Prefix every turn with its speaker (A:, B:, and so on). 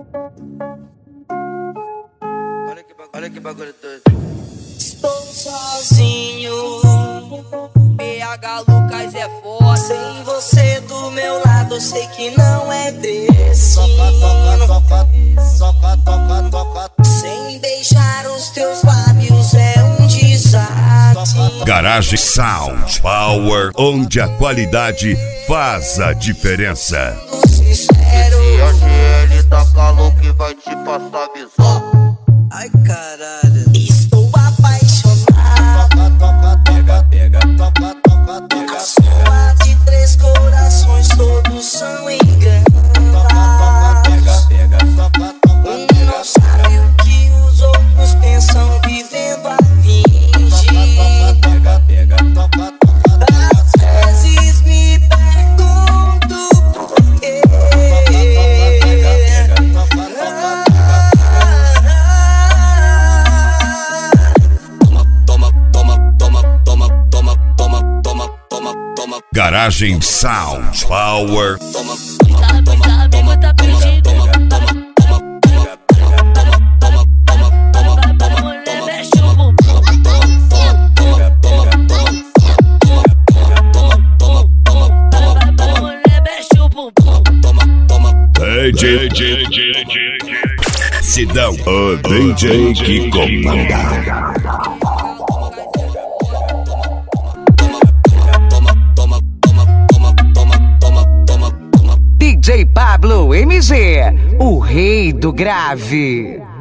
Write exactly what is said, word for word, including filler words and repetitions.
A: Olha que bagulho, olha que bagulho doido.
B: Estou sozinho, B H Lucas é foda. Sem você do meu lado, eu sei que não é destino.
A: Toca, toca, toca, toca.
B: Sem beijar os teus lábios é um desastre.
C: Garage Sound Power, onde a qualidade faz a diferença.
B: Sincero.
A: Se a G L tá calor que vai te passar visão.
B: Ai caralho, estou apaixonado.
A: Toca, toca, pega, pega, toca, toca, pega.
B: A sua de três corações todos são enganados. Um não sabe o que os outros pensam vivendo a fingir. Às vezes me pergunto por quê.
C: Garagem Sound Power.
D: Sabe, sabe, muita pedida. Vai, mulher, mexe o bumbum. Vai, mulher, mexe o bumbum.
C: D J, D J, D J Sidão, o D J que comanda.
E: D J Pablo M G, o rei do grave.